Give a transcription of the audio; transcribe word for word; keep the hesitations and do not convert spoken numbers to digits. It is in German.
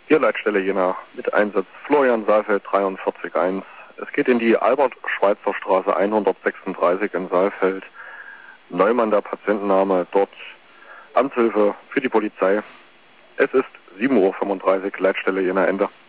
Hier Leitstelle Jena mit Einsatz Florian Saalfeld dreiundvierzig eins. Es geht in die Albert-Schweitzer-Straße hundertsechsunddreißig in Saalfeld. Neumann der Patientenname, dort Amtshilfe für die Polizei. Es ist sieben Uhr fünfunddreißig, Leitstelle Jena Ende.